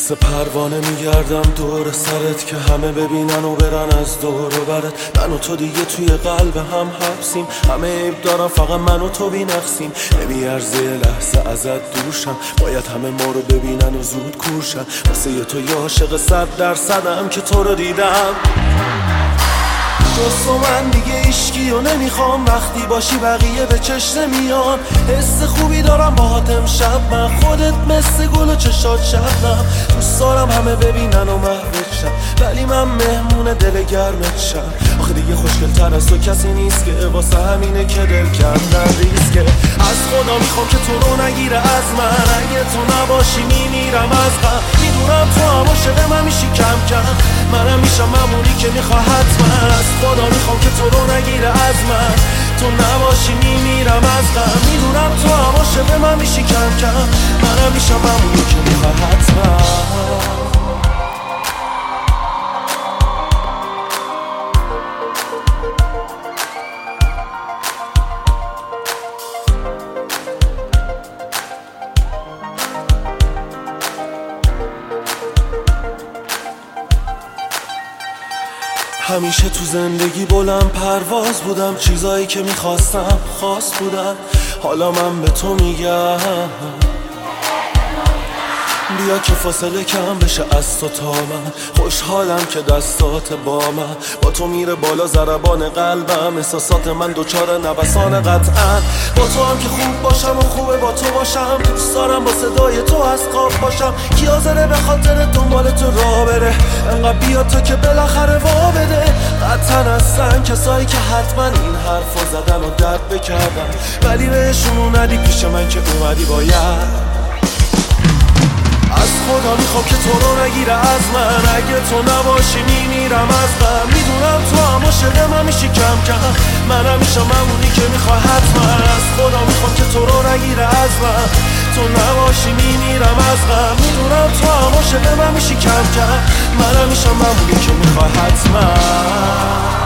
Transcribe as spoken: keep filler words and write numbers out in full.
مثل پروانه میگردم دور سرت که همه ببینن و برن از دور و برت. من و تو دیگه توی قلب هم حبسیم، همه عیب دارم فقط من و تو بی‌نقصیم. نمیارزه لحظه ازت دوشم، باید همه ما رو ببینن و زود کورشن. واسه یه تو یه عاشق صد درصدم که تو رو دیدم. جز تو من دیگه عشقی و نمیخوام، وقتی باشی بقیه به چشم نمیان. حس خوبی دارم باهات امشب من، خودت مثل گل و چشات شبنم. دوست دارم همه ببینن و محوت شن، ولی من مهمون دل گرمت شم. آخه دیگه خوشگل تر از تو کسی نیست که، واسه همینه که دل کردن ریسکه. از خدا میخوام که تو رو نگیره از من، اگه تو نباشی میمیرم از غم. میدونم تو هم عاشق من میشی کم کم، منم میشم ممونی که میخواه حتما. از خدا میخوام که تو رو نگیره از من، تو نباشی میمیرم از غم. میدونم تو هم عاشق من میشی کم کم، منم میشم ممونی که میخواه حتما. همیشه تو زندگی بلند پرواز بودم، چیزایی که میخواستم خاص بودن. حالا من به تو میگم بیا که فاصله کم بشه از تو تا من. خوشحالم که دستات با من، با تو میره بالا ضربان قلبم. احساسات من دوچار نوسان قطعا، با تو هم که خوب باشم و خوبه با تو باشم. دوست دارم با صدای تو از خواب باشم، کی حاضره به خاطر دنبال تو راه بره. انقدر بیا تو که بالاخره وا بده. قطعا هستن کسایی که حتما این حرفو زدن و درد بکردن، ولی بهشون اومدی پیش من که اومدی باید. از خدا میخوام که تو رو نگیره از من، اگه تو نباشی میمیرم از غم. میدونم تو هم عاشق من میشی کم کم، منم میشم ممونی که میخواه حتما. از خدا میخوام که تو رو نگیره از من، تو نباشی میمیرم از غم. میدونم تو هم عاشق من میشی کم کم، منم میشم ممونی که میخواه حتما.